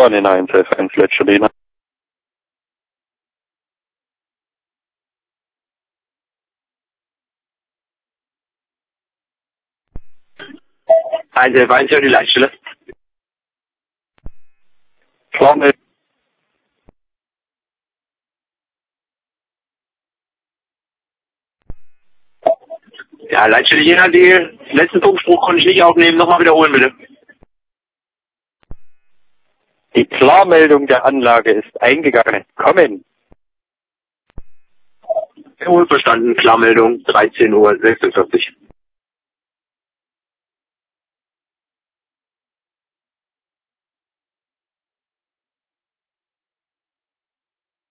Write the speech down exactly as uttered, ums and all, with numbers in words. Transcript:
Vorne eins F eins Letzterlina. eins F eins, ja, die Leitstelle. Vorne. Ja, Leitstelle Jena, die letzten Funkspruch konnte ich nicht aufnehmen. Nochmal wiederholen, bitte. Die Klarmeldung der Anlage ist eingegangen. Kommen. Jawohl, verstanden. Klarmeldung, dreizehn Uhr sechsundvierzig.